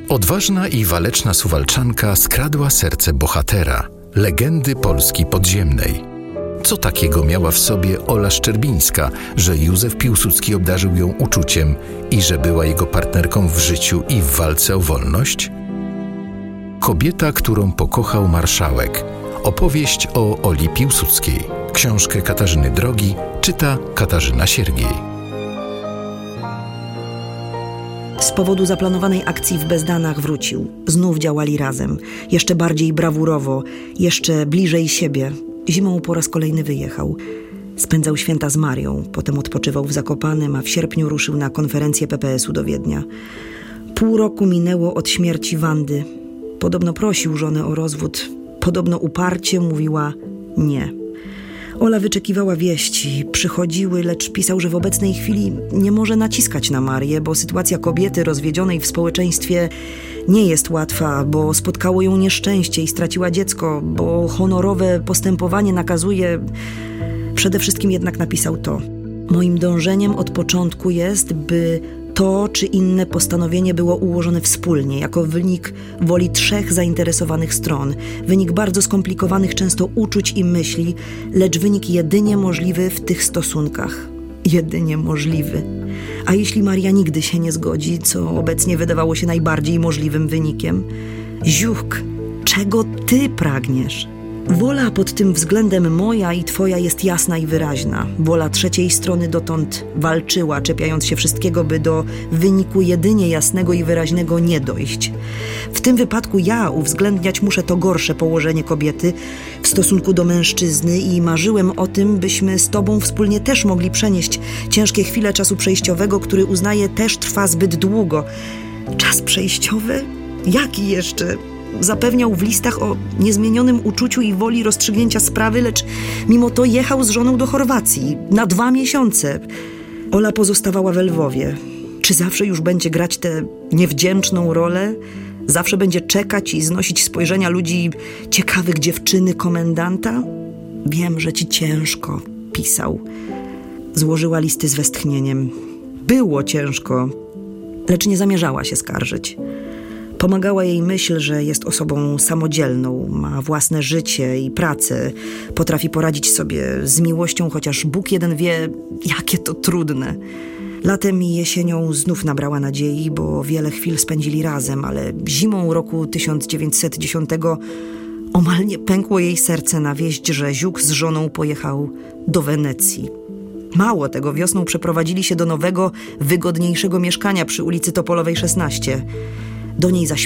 Odważna i waleczna Suwałczanka skradła serce bohatera, legendy Polski podziemnej. Co takiego miała w sobie Ola Szczerbińska, że Józef Piłsudski obdarzył ją uczuciem i że była jego partnerką w życiu i w walce o wolność? Kobieta, którą pokochał marszałek. Opowieść o Oli Piłsudskiej. Książkę Katarzyny Drogi czyta Katarzyna Siergiej. Z powodu zaplanowanej akcji w Bezdanach wrócił. Znów działali razem. Jeszcze bardziej brawurowo, jeszcze bliżej siebie. Zimą po raz kolejny wyjechał. Spędzał święta z Marią, potem odpoczywał w Zakopanem, a w sierpniu ruszył na konferencję PPS-u do Wiednia. Pół roku minęło od śmierci Wandy. Podobno prosił żonę o rozwód. Podobno uparcie mówiła nie. Ola wyczekiwała wieści, przychodziły, lecz pisał, że w obecnej chwili nie może naciskać na Marię, bo sytuacja kobiety rozwiedzionej w społeczeństwie nie jest łatwa, bo spotkało ją nieszczęście i straciła dziecko, bo honorowe postępowanie nakazuje... Przede wszystkim jednak napisał to. Moim dążeniem od początku jest, by to czy inne postanowienie było ułożone wspólnie, jako wynik woli 3 zainteresowanych stron, wynik bardzo skomplikowanych często uczuć i myśli, lecz wynik jedynie możliwy w tych stosunkach. Jedynie możliwy. A jeśli Maria nigdy się nie zgodzi, co obecnie wydawało się najbardziej możliwym wynikiem? Ziuch, czego ty pragniesz? Wola pod tym względem moja i twoja jest jasna i wyraźna. Wola trzeciej strony dotąd walczyła, czepiając się wszystkiego, by do wyniku jedynie jasnego i wyraźnego nie dojść. W tym wypadku ja uwzględniać muszę to gorsze położenie kobiety w stosunku do mężczyzny i marzyłem o tym, byśmy z tobą wspólnie też mogli przenieść ciężkie chwile czasu przejściowego, który uznaję też trwa zbyt długo. Czas przejściowy? Jaki jeszcze? Zapewniał w listach o niezmienionym uczuciu i woli rozstrzygnięcia sprawy, lecz mimo to jechał z żoną do Chorwacji na 2 miesiące. Ola pozostawała we Lwowie. Czy zawsze już będzie grać tę niewdzięczną rolę? Zawsze będzie czekać i znosić spojrzenia ludzi ciekawych dziewczyny komendanta? Wiem, że ci ciężko, pisał. Złożyła listy z westchnieniem. Było ciężko, lecz nie zamierzała się skarżyć. Pomagała jej myśl, że jest osobą samodzielną, ma własne życie i pracę, potrafi poradzić sobie z miłością, chociaż Bóg jeden wie, jakie to trudne. Latem i jesienią znów nabrała nadziei, bo wiele chwil spędzili razem, ale zimą roku 1910 omal nie pękło jej serce na wieść, że Ziuk z żoną pojechał do Wenecji. Mało tego, wiosną przeprowadzili się do nowego, wygodniejszego mieszkania przy ulicy Topolowej 16. Do niej zaś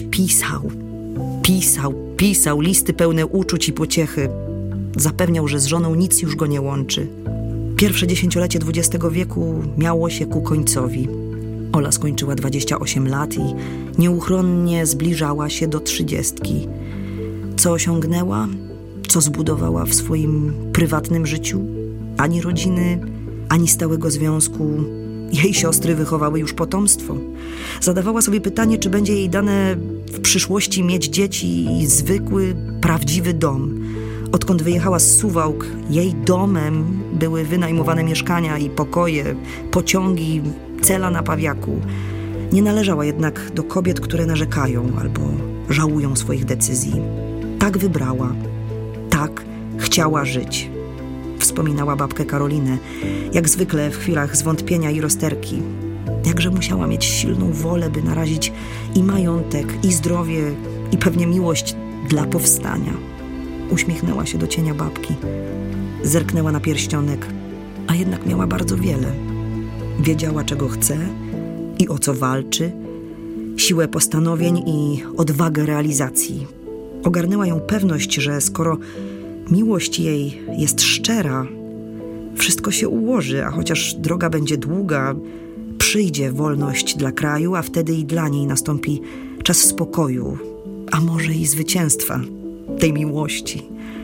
pisał listy pełne uczuć i pociechy. Zapewniał, że z żoną nic już go nie łączy. Pierwsze dziesięciolecie XX wieku miało się ku końcowi. Ola skończyła 28 lat i nieuchronnie zbliżała się do 30. Co osiągnęła? Co zbudowała w swoim prywatnym życiu? Ani rodziny, ani stałego związku. Jej siostry wychowały już potomstwo. Zadawała sobie pytanie, czy będzie jej dane w przyszłości mieć dzieci i zwykły, prawdziwy dom. Odkąd wyjechała z Suwałk, jej domem były wynajmowane mieszkania i pokoje, pociągi, cela na Pawiaku. Nie należała jednak do kobiet, które narzekają albo żałują swoich decyzji. Tak wybrała, tak chciała żyć. Wspominała babkę Karolinę, jak zwykle w chwilach zwątpienia i rozterki. Jakże musiała mieć silną wolę, by narazić i majątek, i zdrowie, i pewnie miłość dla powstania. Uśmiechnęła się do cienia babki. Zerknęła na pierścionek, a jednak miała bardzo wiele. Wiedziała, czego chce i o co walczy, siłę postanowień i odwagę realizacji. Ogarnęła ją pewność, że skoro miłość jej jest szczera, wszystko się ułoży, a chociaż droga będzie długa, przyjdzie wolność dla kraju, a wtedy i dla niej nastąpi czas spokoju, a może i zwycięstwa tej miłości.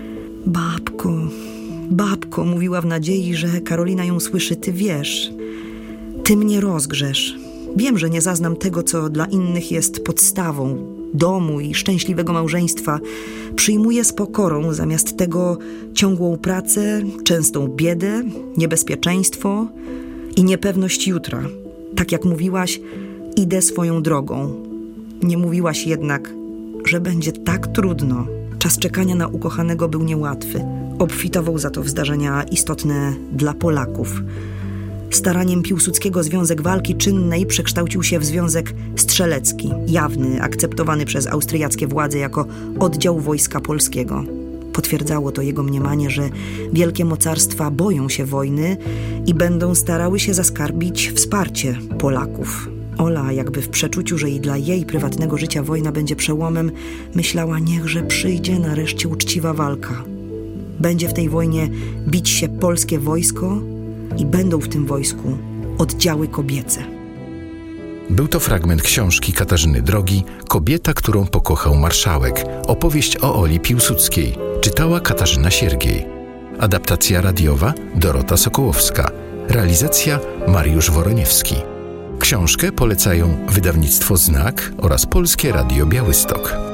Babko, mówiła w nadziei, że Karolina ją słyszy, ty wiesz, ty mnie rozgrzesz. Wiem, że nie zaznam tego, co dla innych jest podstawą domu i szczęśliwego małżeństwa. Przyjmuję z pokorą zamiast tego ciągłą pracę, częstą biedę, niebezpieczeństwo i niepewność jutra. Tak jak mówiłaś, idę swoją drogą. Nie mówiłaś jednak, że będzie tak trudno. Czas czekania na ukochanego był niełatwy. Obfitował za to w zdarzenia istotne dla Polaków. Staraniem Piłsudskiego Związek Walki Czynnej przekształcił się w Związek Strzelecki, jawny, akceptowany przez austriackie władze jako oddział Wojska Polskiego. Potwierdzało to jego mniemanie, że wielkie mocarstwa boją się wojny i będą starały się zaskarbić wsparcie Polaków. Ola, jakby w przeczuciu, że i dla jej prywatnego życia wojna będzie przełomem, myślała, niechże przyjdzie nareszcie uczciwa walka. Będzie w tej wojnie bić się polskie wojsko i będą w tym wojsku oddziały kobiece. Był to fragment książki Katarzyny Drogi „Kobieta, którą pokochał marszałek”. Opowieść o Oli Piłsudskiej. Czytała Katarzyna Siergiej. Adaptacja radiowa Dorota Sokołowska. Realizacja Mariusz Woroniewski. Książkę polecają wydawnictwo Znak oraz Polskie Radio Białystok.